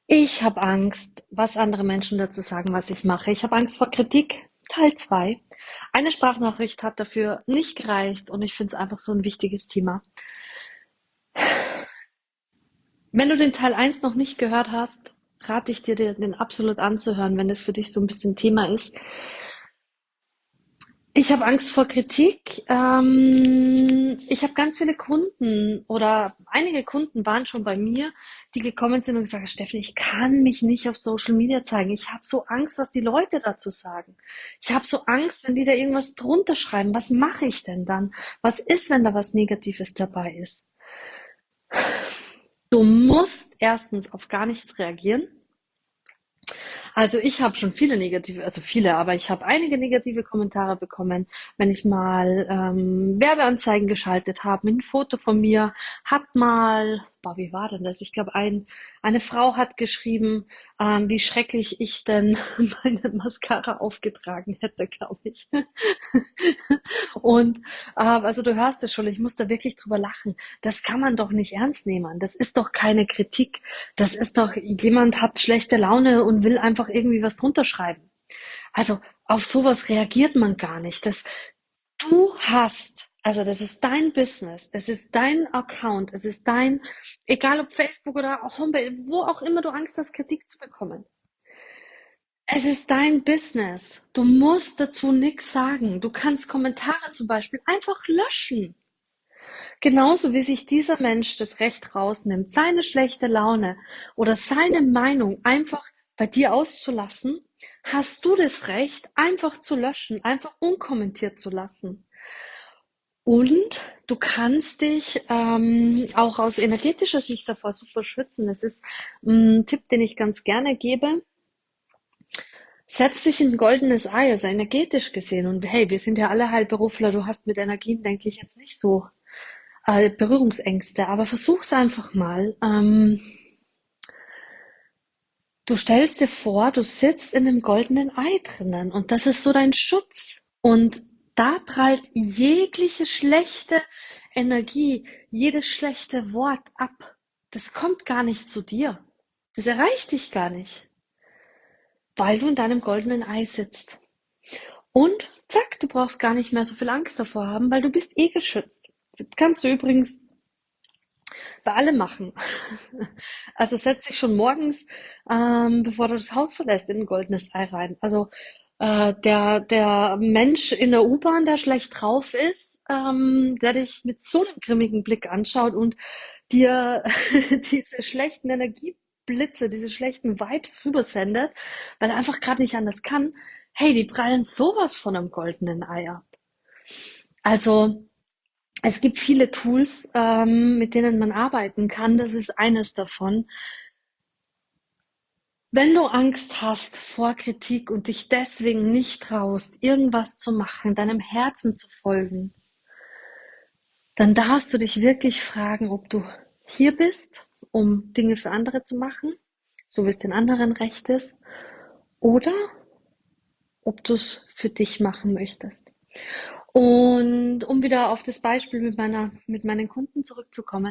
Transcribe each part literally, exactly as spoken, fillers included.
Ich habe Angst, was andere Menschen dazu sagen, was ich mache. Ich habe Angst vor Kritik. Teil zwei. Eine Sprachnachricht hat dafür nicht gereicht und ich finde es einfach so ein wichtiges Thema. Wenn du den Teil eins noch nicht gehört hast, rate ich dir, den absolut anzuhören, wenn das für dich so ein bisschen Thema ist. Ich habe Angst vor Kritik. Ähm, ich habe ganz viele Kunden oder einige Kunden waren schon bei mir, die gekommen sind und gesagt haben, Steffen, ich kann mich nicht auf Social Media zeigen. Ich habe so Angst, was die Leute dazu sagen. Ich habe so Angst, wenn die da irgendwas drunter schreiben. Was mache ich denn dann? Was ist, wenn da was Negatives dabei ist? Du musst erstens auf gar nichts reagieren. Also ich habe schon viele negative, also viele, aber ich habe einige negative Kommentare bekommen, wenn ich mal ähm, Werbeanzeigen geschaltet habe mit einem Foto von mir, hat mal, boah, wie war denn das? Ich glaube, ein, eine Frau hat geschrieben, ähm, wie schrecklich ich denn meine Mascara aufgetragen hätte, glaube ich. Und äh, also du hörst es schon, ich muss da wirklich drüber lachen. Das kann man doch nicht ernst nehmen. Das ist doch keine Kritik. Das ist doch, jemand hat schlechte Laune und will einfach irgendwie was drunter schreiben. Also auf sowas reagiert man gar nicht. Das du hast, also das ist dein Business, es ist dein Account, es ist dein, egal ob Facebook oder Homepage, wo auch immer du Angst hast, Kritik zu bekommen. Es ist dein Business. Du musst dazu nichts sagen. Du kannst Kommentare zum Beispiel einfach löschen. Genauso wie sich dieser Mensch das Recht rausnimmt, seine schlechte Laune oder seine Meinung einfach bei dir auszulassen, hast du das Recht, einfach zu löschen, einfach unkommentiert zu lassen. Und du kannst dich ähm, auch aus energetischer Sicht davor super schützen. Das ist ein Tipp, den ich ganz gerne gebe. Setz dich in ein goldenes Ei, also energetisch gesehen. Und hey, wir sind ja alle Heilberufler. Du hast mit Energien, denke ich, jetzt nicht so äh, Berührungsängste, aber versuch's einfach mal. Ähm, du stellst dir vor, du sitzt in einem goldenen Ei drinnen und das ist so dein Schutz. Und da prallt jegliche schlechte Energie, jedes schlechte Wort ab. Das kommt gar nicht zu dir. Das erreicht dich gar nicht, weil du in deinem goldenen Ei sitzt. Und zack, du brauchst gar nicht mehr so viel Angst davor haben, weil du bist eh geschützt. Das kannst du übrigens bei allem machen. Also setz dich schon morgens, ähm, bevor du das Haus verlässt, in ein goldenes Ei rein. Also äh, der, der Mensch in der U-Bahn, der schlecht drauf ist, ähm, der dich mit so einem grimmigen Blick anschaut und dir diese schlechten Energieblitze, diese schlechten Vibes rübersendet, weil er einfach gerade nicht anders kann, hey, die prallen sowas von einem goldenen Ei ab. Also es gibt viele Tools, ähm, mit denen man arbeiten kann. Das ist eines davon. Wenn du Angst hast vor Kritik und dich deswegen nicht traust, irgendwas zu machen, deinem Herzen zu folgen, dann darfst du dich wirklich fragen, ob du hier bist, um Dinge für andere zu machen, so wie es den anderen recht ist, oder ob du es für dich machen möchtest. Und um wieder auf das Beispiel mit meiner, mit meinen Kunden zurückzukommen,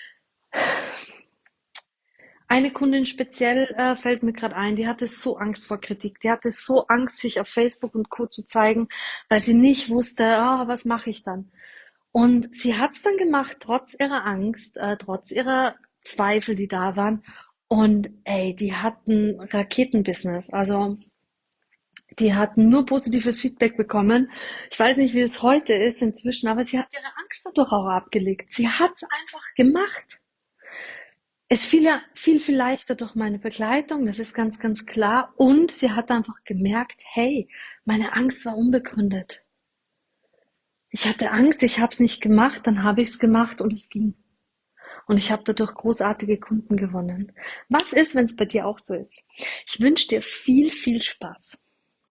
eine Kundin speziell äh, fällt mir gerade ein, die hatte so Angst vor Kritik. Die hatte so Angst, sich auf Facebook und Co. zu zeigen, weil sie nicht wusste, ah, was mache ich dann? Und sie hat es dann gemacht, trotz ihrer Angst, äh, trotz ihrer Zweifel, die da waren. Und ey, die hatten Raketenbusiness. Also die hatten nur positives Feedback bekommen. Ich weiß nicht, wie es heute ist inzwischen, aber sie hat ihre Angst dadurch auch abgelegt. Sie hat es einfach gemacht. Es fiel ja viel, viel leichter durch meine Begleitung, das ist ganz, ganz klar. Und sie hat einfach gemerkt, hey, meine Angst war unbegründet. Ich hatte Angst, ich habe es nicht gemacht, dann habe ich es gemacht und es ging. Und ich habe dadurch großartige Kunden gewonnen. Was ist, wenn es bei dir auch so ist? Ich wünsche dir viel, viel Spaß.